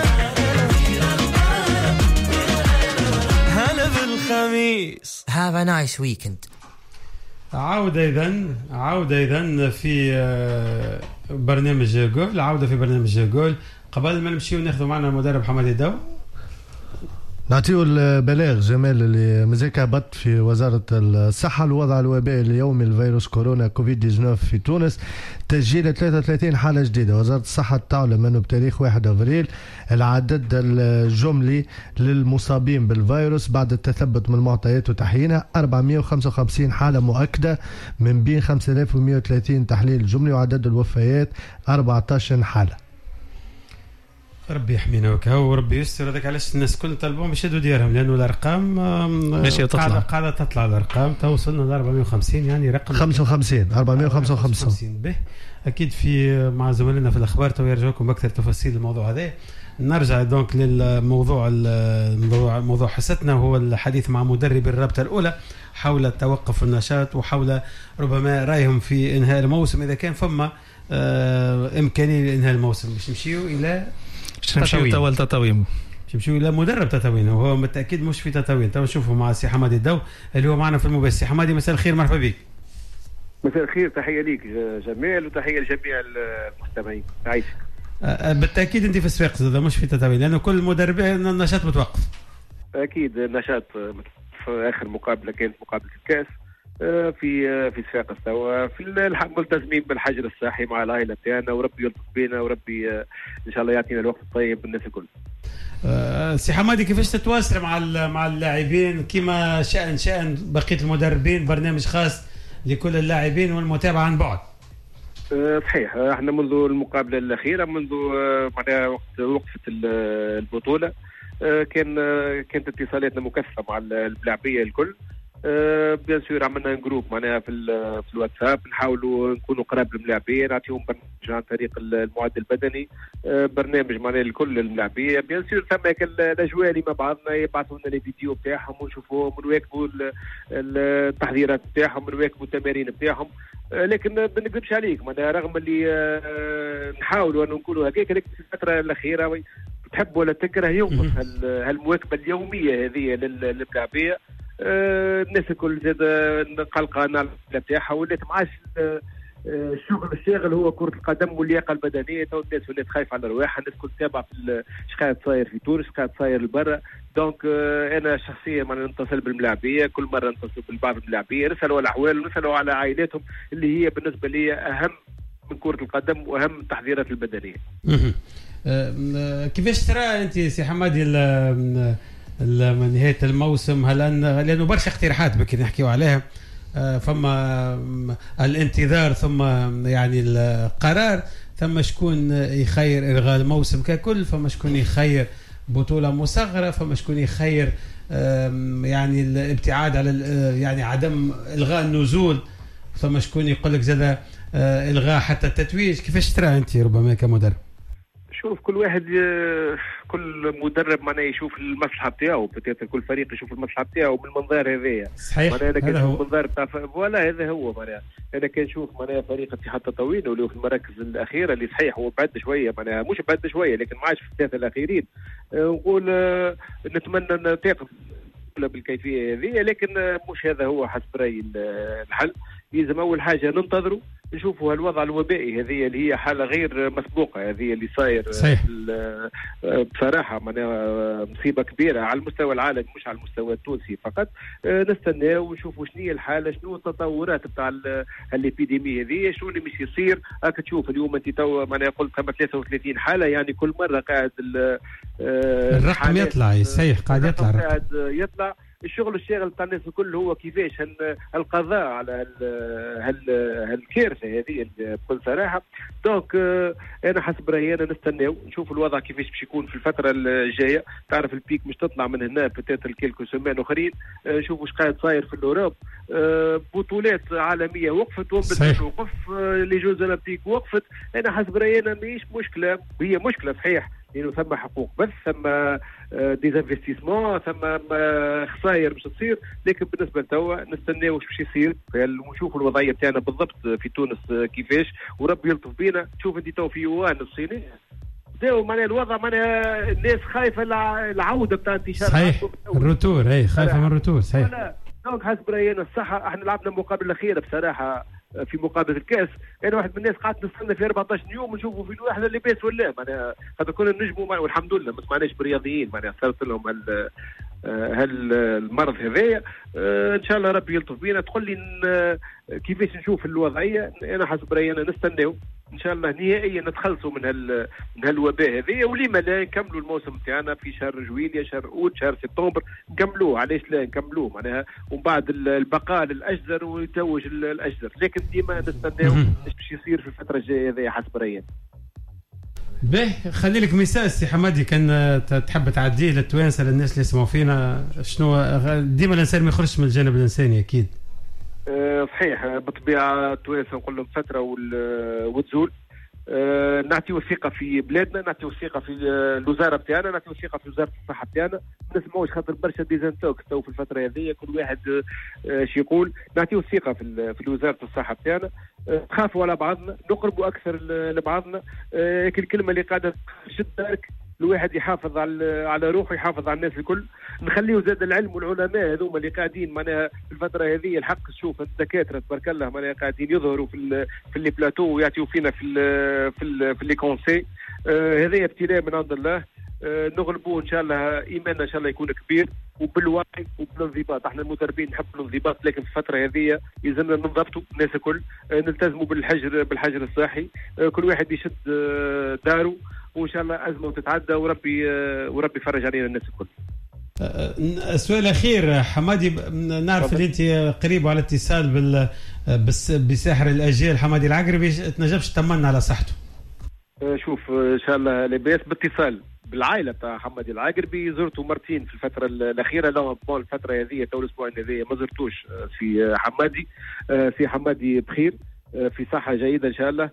Speaker 9: هلا بالخميس.
Speaker 10: Have a nice weekend.
Speaker 1: عودة إذن عودة إذن في برنامج جول، عودة في برنامج جول. قبل ما نمشي وناخذ معنا المدرب حمادي الدو،
Speaker 3: نعطيه البلاغ جمال اللي مازال هبط في وزارة الصحة. الوضع الوبائي اليومي لفيروس كورونا كوفيد تسعة عشر في تونس، تسجيل ثلاثة وثلاثين حالة جديدة. وزارة الصحة تعلم أنه بتاريخ واحد أفريل العدد الجملي للمصابين بالفيروس بعد التثبت من المعطيات وتحيينها أربعمائة وخمسة وخمسين حالة مؤكدة من بين خمسة آلاف ومائة وثلاثين تحليل جملي، وعدد الوفيات أربعة عشر حالة.
Speaker 1: ربي يحمينا وكهو وربي يستر. هذاك علاش الناس كل طلبهم يشدوا ديارهم، لانه الارقام
Speaker 2: ماشي تطلع
Speaker 1: قاعده قاعده تطلع الارقام. توصلنا ل أربعمائة وخمسين، يعني رقم
Speaker 3: خمسة وخمسين أربعمائة وخمسة وخمسين.
Speaker 1: به اكيد في مع زملائنا في الاخبار تو يرجعوا لكم باكثر تفاصيل الموضوع هذا. نرجع دونك للموضوع الموضوع موضوع حصتنا، هو الحديث مع مدرب الرابطه الاولى حول توقف النشاط وحول ربما رايهم في انهاء الموسم، اذا كان فما آه امكانيه لانهاء الموسم. باش نمشيو الى
Speaker 2: نمشيو توا لتطاوين،
Speaker 1: نمشيو الى مدرب تطاوين، وهو بالتاكيد مش في تطاوين. تو نشوفوا مع السي حمادي الدو اللي هو معنا في المباشر. سي حمادي مساء الخير، مرحبا بك.
Speaker 11: مساء الخير، تحيه ليك جمال وتحيه لجميع المستمعين. عايشك.
Speaker 1: بالتاكيد انت في السباق زاد مش في تطاوين، لانه كل مدربين النشاط متوقف.
Speaker 11: اكيد النشاط في اخر مقابله كانت مقابله الكاس، في في صفاقس توا في ملتزمين بالحجر الصحي مع العائله تاعنا، وربي يلطف بينا وربي ان شاء الله يعطينا الوقت الطيب بالناس الكل.
Speaker 1: أه سي حمادي، كيفاش تتواصل مع مع اللاعبين كما شأن شأن بقيه المدربين، برنامج خاص لكل اللاعبين والمتابعه عن بعد؟
Speaker 11: أه صحيح، احنا منذ المقابله الاخيره، منذ معناها وقت وقفه البطوله أه كان أه كانت اتصالاتنا مكثفه مع اللاعبيه الكل. أه بيان سور عملنا جروب معناها في في الواتساب، نحاولوا نكونوا قراب للملاعبيه، نعطيهم برنامج عن طريق المعد البدني، أه برنامج معناها لكل الملاعبيه. بيان سور ثم الاجواء اللي مع بعضنا يبعثوا لنا الفيديو بتاعهم ونشوفوهم ونواكبوا التحضيرات بتاعهم ونواكبوا التمارين بتاعهم. أه لكن ما نكذبش عليك معناها رغم اللي أه نحاولوا ان نكونوا هكاك، لكن في الفتره الاخيره تحب ولا تكره ينقص هالمواكبه اليوميه هذه للملاعبيه. آه الناس الكل زاد قلقانه على بتاعها، ولات ما عادش الشغل الشاغل هو كره القدم واللياقه البدنيه. تو الناس ولات خايفه على رواحها، الناس الكل تابعه في اش قاعد صاير في تونس، قاعد صاير لبرا. دونك آه انا شخصيا ما نتصل بالملاعبيه، كل مره نتصل بالبعض الملاعبيه نسالوا على الاحوال ونسالوا على عائلاتهم اللي هي بالنسبه لي اهم من كره القدم واهم التحضيرات البدنيه.
Speaker 1: آه كيفاش ترى انت سي حمادي من نهاية الموسم؟ هل أن لأنه برشا اقتراحات بكي نحكيو عليها، فما الانتظار ثم يعني القرار، ثم شكون يخير إلغاء الموسم ككل، فما شكون يخير بطولة مصغرة، فما شكون يخير يعني الابتعاد على يعني عدم إلغاء النزول، فما شكون يقول لك زاد إلغاء حتى التتويج. كيفاش ترى أنت ربما كمدرب؟
Speaker 11: شوف كل واحد كل مدرب معناه يشوف المصلحه بتاعه، بتاعت كل فريق يشوف المصلحه بتاعه بالمنظار هذايا.
Speaker 1: صحيح،
Speaker 11: هذا هو المنظار بتاع ولا هذا هو معناها. انا كان نشوف معناها فريق اتحاد تطاوين ولو في المراكز الاخيره اللي صحيح هو بعد شويه معناها، مش بعد شويه لكن ما عادش في الثلاثه الاخيرين. نقول نتمنى ان تاخذ بالكيفيه هذه، لكن مش هذا هو حسب رايي الحل. لازم اول حاجه ننتظروا نشوفوا الوضع الوبائي هذه اللي هي حاله غير مسبوقه، هذه اللي صاير بصراحه معناها مصيبه كبيره على المستوى العالمي مش على المستوى التونسي فقط. نستناو ونشوفوا شنو هي الحاله، شنو التطورات بتاع الابيديمي هذه، شنو اللي مش يصير. راك تشوف اليوم انت تو معناها قلت ثلاثة وثلاثين حاله، يعني كل مره قاعد
Speaker 1: الرقم يطلع. صحيح قاعد يطلع
Speaker 11: قاعد يطلع. الشغل الشاغل تاع الناس الكل هو كيفاش القضاء على هالكارثه هذه بكل صراحه. دونك انا حسب رايي انا نستناو نشوف الوضع كيفاش باش يكون في الفتره الجايه. تعرف البيك مش تطلع من هنا بتات الكيلكو سمان اخرين. شوفوا واش قاعد صاير في الاوروب، بطولات عالميه وقفت، ومبدل وقف، لي جوز اولمبيك وقفت. انا حسب رايي انا ماهيش مشكله، هي مشكله صحيح لانه ثم حقوق بس، ثم ديزانفستيسمون، ثم خسائر باش تصير. لكن بالنسبه لتوا نستناو واش باش يصير ونشوفوا الوضعيه بتاعنا بالضبط في تونس كيفاش، وربي يلطف بينا. تشوف انت تو في يوان الصينيه بداو معناها الوضع معناها الناس خايفه العوده بتاع انتشار.
Speaker 1: صحيح الروتور، اي خايفه من الروتور. صحيح.
Speaker 11: دونك حسب رايي انا الصحه احنا لعبنا المقابله الاخيره بصراحه في مقابله الكاس. انا واحد من الناس قعدت نستنى في أربعة عشر يوم نشوفوا في واحد اللي باس ولا معناها هذا كنا نجموا، والحمد لله ما سمعناش برياضيين معناها صارت لهم هال هل المرض هذايا. ان شاء الله ربي يلطف بينا. تقول لي كيفاش نشوف الوضعيه، انا حسب رايي انا نستناو ان شاء الله نهائيا نتخلصوا من هال من هالوباء هذه، ولما لا نكملوا الموسم تاعنا في شهر جويليا، شهر اوت، شهر سبتمبر نكملوه. علاش لا نكملوه معناها، ومن بعد البقاء للاجدر ويتوج الاجدر. لكن ديما نستناو ايش باش يصير في الفتره الجايه هذه حسب رايي.
Speaker 1: باهي خلي لك مثال سي حمادي كان تحب تعديه للتوانسه للناس اللي يسمعوا فينا. شنو ديما الانسان ما يخرجش من الجانب الانساني اكيد.
Speaker 11: أه صحيح بالطبيعه التوانسه نقول لهم فتره وتزول. أه نعطيو الثقه في بلادنا، نعطيو الثقه في الوزاره بتاعنا، نعطيو الثقه في وزاره الصحه بتاعنا. ما نسمعوش خاطر برشا ديزانتوكس تو في الفتره هذه كل واحد أه شي يقول. نعطيو الثقه في في وزاره الصحه بتاعنا. نخافوا على بعضنا، نقربوا اكثر لبعضنا. أه الكلمه اللي قاعده تشد دارك الواحد يحافظ على على روحه، يحافظ على الناس الكل. نخليه زاد العلم والعلماء هذوما اللي قاعدين معناها في الفتره هذه. الحق تشوف الدكاتره تبارك الله معناها قاعدين يظهروا في ال في لي بلاتو ويعطيوا فينا في ال في ال في لي كونسي. آه هذا ابتلاء من عند الله. نغلبوا ان شاء الله. ايماننا ان شاء الله يكون كبير وبالوعي وبالانضباط. احنا المدربين نحب الانضباط، لكن في الفتره هذه يلزمنا ننضبطوا الناس الكل، نلتزموا بالحجر بالحجر الصحي، كل واحد يشد داره، وان شاء الله ازمه وتتعدى وربي وربي يفرج علينا الناس الكل.
Speaker 1: السؤال الاخير حمادي، نعرف ان انت قريب على اتصال بال بساحر الاجيال حمادي العقربي، تنجمش تطمنا على صحته؟
Speaker 11: شوف ان شاء الله لاباس، باتصال بالعائله تاع حمادي العقربي، زرته مرتين في الفتره الاخيره. لو الفتره هذه تو الاسبوع هذا ما زرتوش في حمادي. في حمادي بخير، في صحه جيده ان شاء الله،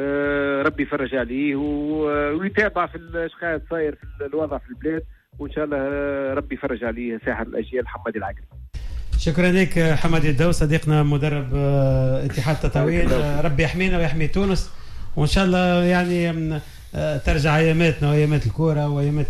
Speaker 11: ربي يفرج عليه ويتابع في الاشخاص صاير في الوضع في البلاد، وان شاء الله ربي يفرج عليه ساحر الاجيال حمادي العقربي.
Speaker 1: شكرا لك حمادي الدو، صديقنا مدرب اتحاد تطاوين. ربي يحمينا ويحمي تونس، وان شاء الله يعني ترجع اياماتنا وايامات الكوره وايامات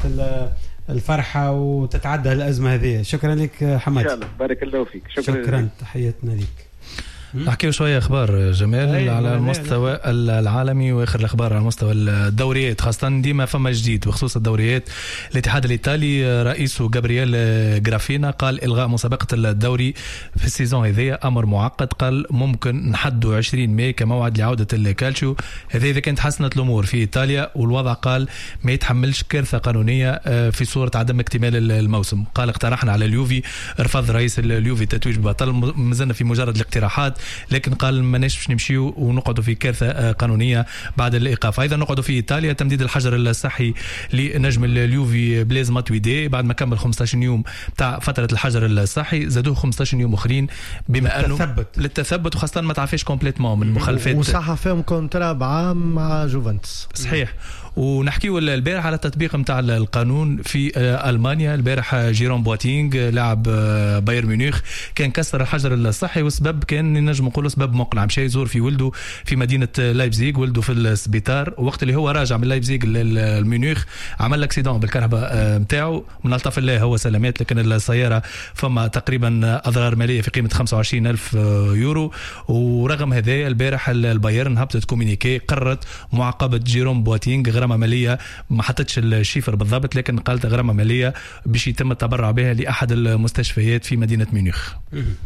Speaker 1: الفرحه وتتعدى الازمه هذه. شكرا لك حمادي.
Speaker 11: ان شاء الله، بارك الله فيك. شكرا,
Speaker 1: شكرا. تحياتنا لك.
Speaker 2: نحكيو شويه اخبار جمال على المستوى العالمي واخر الاخبار على مستوى الدوريات، خاصه ديما فما جديد بخصوص الدوريات. الاتحاد الايطالي رئيسه جابرييل جرافينا قال الغاء مسابقه الدوري في السيزون هذه امر معقد، قال ممكن نحدوا عشرين ماي كموعد لعوده الكالتشيو. هذا اذا كانت حسنت الامور في ايطاليا، والوضع قال ما يتحملش كارثه قانونيه في صوره عدم اكتمال الموسم. قال اقترحنا على اليوفي، رفض رئيس اليوفي التتويج ببطل، مازلنا في مجرد الاقتراحات، لكن قال ما ناش نمشيو ونقعدوا في كارثه قانونيه بعد الايقاف. ايضا نقعدوا في ايطاليا تمديد الحجر الصحي لنجم اليوفي بليز ماتويدي بعد ما كمل خمسة عشر يوم تاع فتره الحجر الصحي، زادوه خمسة عشر يوم اخرين بما انه للتثبت, للتثبت وخاصه ما تعرفش كومبليتمون من المخالفات،
Speaker 3: وصح فيهم كونترا بعام مع جوفنتوس.
Speaker 2: صحيح. ونحكيو البارح على التطبيق نتاع القانون في المانيا. البارح جيروم بواتينغ لاعب بايرن ميونخ كان كسر الحجر الصحي، والسبب كان نجم نقولوا سبب مقنع، مشى يزور في ولده في مدينه لايبزيغ، ولده في السبيطار، وقت اللي هو راجع من لايبزيغ للميونخ عمل اكسيدون بالكهرباء نتاعو، من الطف الله هو سلامات، لكن السياره فما تقريبا اضرار ماليه في قيمه خمسة وعشرين ألف يورو. ورغم هذا البارح البايرن هبطت كومينيكي قررت معاقبه جيروم بواتينغ غرامه ماليه، ما حطتش الشيفر بالضبط، لكن قالت غرامه ماليه باش يتم التبرع بها لاحد المستشفيات في مدينه ميونخ.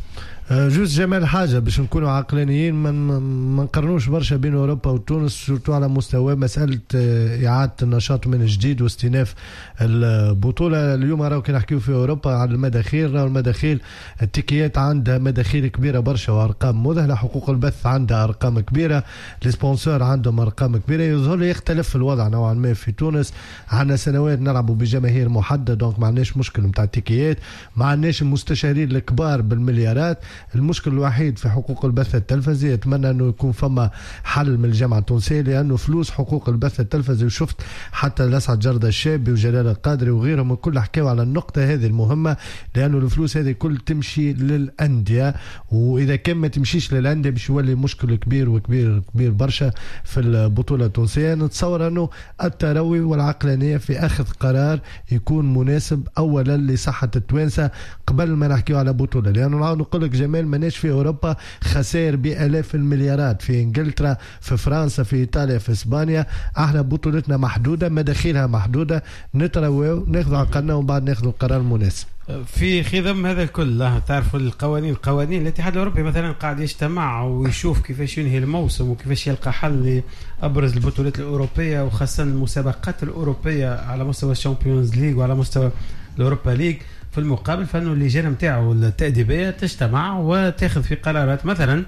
Speaker 3: جوز جمال حاجة باش نكونوا عقلانيين، ما نقارنوش برشا بين أوروبا وتونس، سورتو على مستوى مسألة إعادة النشاط من جديد واستئناف البطولة. اليوم راهو كي نحكيو في أوروبا على المداخيل، راهو المداخيل التيكيات عندها مداخيل كبيرة برشا وأرقام مذهلة، حقوق البث عندها أرقام كبيرة، السبونسور عندهم أرقام كبيرة. يظهر لي يختلف الوضع نوعا ما في تونس، عندنا سنوات نلعبوا بجماهير محددة، دونك ما عندناش مشكل نتاع التيكيات، ما عندناش المستشارين الكبار بالمليارات. المشكل الوحيد في حقوق البث التلفزي، اتمنى انه يكون فما حل من الجامعه التونسيه، لانه فلوس حقوق البث التلفزي، وشفت حتى لسعد جردة الشابي وجلال القادري وغيرهم الكل حكاوا على النقطه هذه المهمه، لانه الفلوس هذه كل تمشي للانديه، واذا كان ما تمشيش للانديه باش يولي مشكل كبير وكبير كبير برشا في البطوله التونسيه. نتصور انه التروي والعقلانيه في اخذ قرار يكون مناسب اولا لصحه التوانسه قبل ما نحكيو على بطوله، لانه نعاود نقول لك جمال ماناش في اوروبا خسائر بالاف المليارات، في انجلترا، في فرنسا، في ايطاليا، في اسبانيا. احنا بطولتنا محدوده، مداخيلها محدوده، نترويو ناخذ عقلنا ومن بعد ناخذ القرار المناسب.
Speaker 1: في خضم هذا الكل لا تعرفوا القوانين القوانين الاتحاد الاوروبي مثلا قاعد يجتمع ويشوف كيفاش ينهي الموسم وكيفاش يلقى حل لابرز البطولات الاوروبيه، وخاصه المسابقات الاوروبيه على مستوى الشامبيونز ليج وعلى مستوى الاوروبا ليج. في المقابل فانه اللجان نتاعو التاديبيه تجتمع وتاخذ في قرارات. مثلا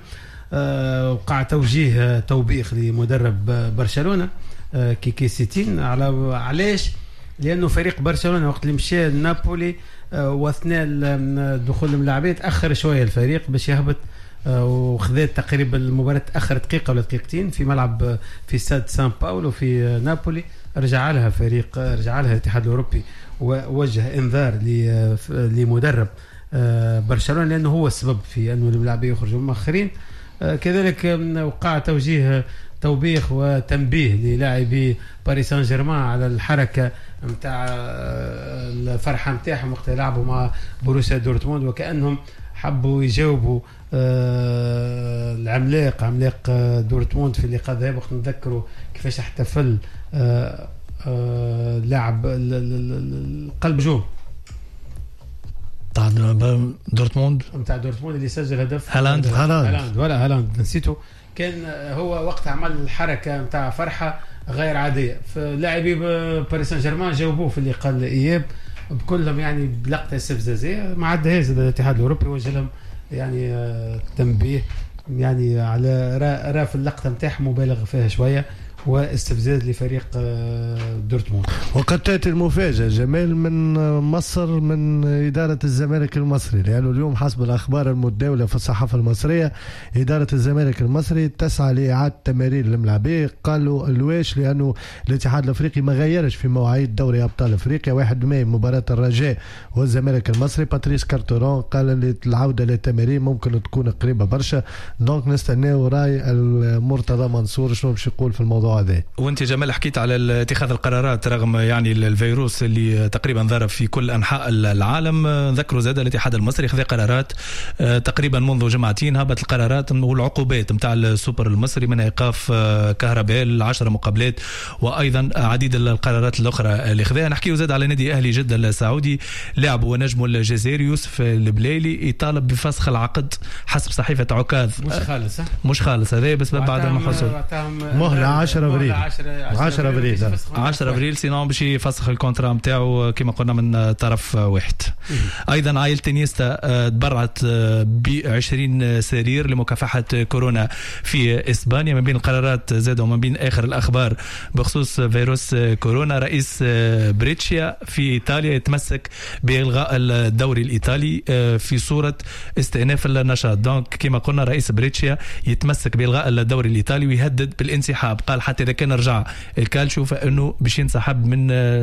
Speaker 1: وقع توجيه توبيخ لمدرب برشلونه كيكي سيتين على علاش، لانه فريق برشلونه وقت اللي مشى نابولي واثناء دخول اللاعبين تاخر شويه الفريق باش يهبط، وخذت تقريبا المباراه تاخر دقيقه ولا دقيقتين في ملعب في استاد سان باولو في نابولي. رجع لها فريق رجع لها الاتحاد الاوروبي ووجه انذار لمدرب برشلونه لانه هو السبب في انه اللاعبين يخرجوا مؤخرين. كذلك وقع توجيه توبيخ وتنبيه للاعبي باريس سان جيرمان على الحركه نتاع الفرحه نتاعهم وقت يلعبوا مع بروسيا دورتموند، وكانهم حبوا يجاوبوا العملاق عملاق دورتموند في اللقاء ذهاب. وقت نذكروا كيفاش احتفل آه لاعب القلب جوم
Speaker 2: تاع دورتموند
Speaker 1: نتاع دورتموند اللي سجل هدف
Speaker 2: هالاند
Speaker 1: هالاند ولا هالاند نسيته. كان هو وقت عمل الحركه نتاع فرحه غير عاديه، فلاعبي باريس سان جيرمان جاوبوه في اللي قال اياب بكلهم يعني بلقطه استفزازيه. ما عدهاش الاتحاد الاوروبي وجه لهم يعني تنبيه يعني على را في اللقطه نتاعهم مبالغ فيها شويه واستفزاز لفريق دورتموند.
Speaker 3: وقد تأتي المفاجأة جمال من مصر من إدارة الزمالك المصري، لأنه اليوم حسب الأخبار المتداولة في الصحافة المصرية إدارة الزمالك المصري تسعى لإعادة تمارين الملاعبية. قالوا الواش لأنه الاتحاد الأفريقي ما غيرش في مواعيد دوري أبطال أفريقيا. واحد ماي مباراة الرجاء والزمالك المصري. باتريس كارتورون قال العودة للتمارين ممكن تكون قريبة برشا، دونك نستناو راي المرتضى منصور شنو باش يقول في الموضوع هذا.
Speaker 2: وانت جمال حكيت على اتخاذ القرارات رغم يعني الفيروس اللي تقريبا ضرب في كل انحاء العالم. ذكروا زاد الاتحاد المصري خذ قرارات تقريبا منذ جمعتين، هبط القرارات والعقوبات نتاع السوبر المصري من ايقاف كهرباء عشر مقابلات وايضا عديد القرارات الاخرى اللي خذاها. نحكيو زاد على نادي اهلي جده السعودي، لاعب ونجمه الجزائري يوسف البليلي يطالب بفسخ العقد حسب صحيفه عكاظ.
Speaker 1: مش خالص
Speaker 2: مش خالص هذا بس بعد المحصول
Speaker 3: مهله عشرة ابريل عشرة ابريل
Speaker 2: عشرة ابريل سينون باش يفسخ الكونترا نتاعو كما قلنا من طرف واحد. ايضا عائله تنيستا تبرعت ب عشرين سرير لمكافحه كورونا في اسبانيا. من بين القرارات زاد ومن بين اخر الاخبار بخصوص فيروس كورونا، رئيس بريتشيا في ايطاليا يتمسك بالغاء الدوري الايطالي في صوره استئناف النشاط. دونك كما قلنا رئيس بريتشيا يتمسك بالغاء الدوري الايطالي ويهدد بالانسحاب. قال حتى اذا كان رجع الكالشيو فانه باش ينسحب من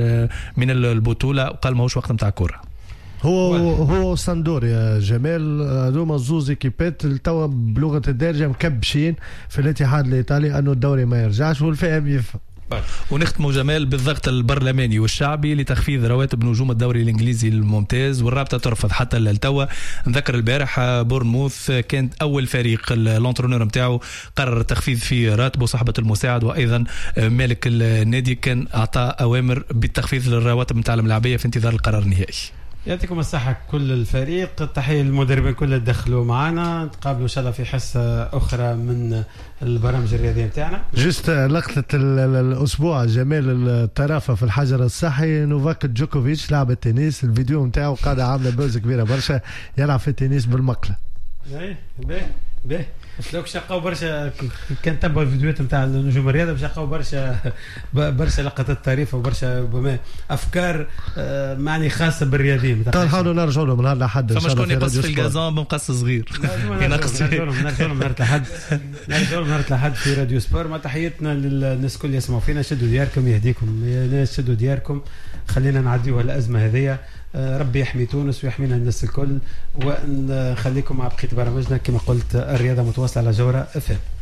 Speaker 2: من البطوله، وقال ماهوش وقت نتاع كوره.
Speaker 3: هو هو صندور يا جمال هذوما زوز ايكيبات توا بلغه الدارجه مكبشين في الاتحاد الايطالي انه الدوري ما يرجعش والفهم يفهم.
Speaker 2: ونختموا جمال بالضغط البرلماني والشعبي لتخفيض رواتب نجوم الدوري الانجليزي الممتاز، والرابطه ترفض حتى التوا. نذكر البارح بورنموث كانت اول فريق الانترونور نتاعو قرر التخفيض في راتبه صاحبه المساعد، وايضا مالك النادي كان اعطى اوامر بالتخفيض للرواتب نتاع الملاعبيه في انتظار القرار النهائي. يعطيكم الصحة كل الفريق، تحية للمدربين كل اللي دخلوا معنا. نتقابلوا إن شاء الله في حصة أخرى من البرامج الرياضية متاعنا.
Speaker 3: جست لقطة الأسبوع جمال الطرافة في الحجر الصحي، نوفاك جوكوفيتش لاعب التنس الفيديو متاعه قاعدة عاملة بوز كبيرة برشا يلعب في التنس بالمقلة.
Speaker 1: باهي باهي باهي لوك شقاو برشا كان تبع الفيديوهات نتاع نجوم الرياضه باش شقاو برشا برشا لقطات طريفه وبرشا ربما افكار معني خاصه بالرياضيين.
Speaker 3: نحاولوا نرجعوا لهم نهار الاحد
Speaker 2: ان شاء الله. فما شكون يقص في الجازون بمقص صغير
Speaker 1: ينقص نرجعوا لهم نهار الاحد نرجعوا لهم نهار الاحد في راديو سبور. ما تحياتنا للناس الكل يسمعوا فينا. شدوا دياركم يهديكم يا ناس، شدوا دياركم خلينا نعديوها الازمه هذه. ربي يحمي تونس ويحمينا الناس الكل، ونخليكم مع بقيه برامجنا كما قلت الرياضه متواصله على جوهره اف ام.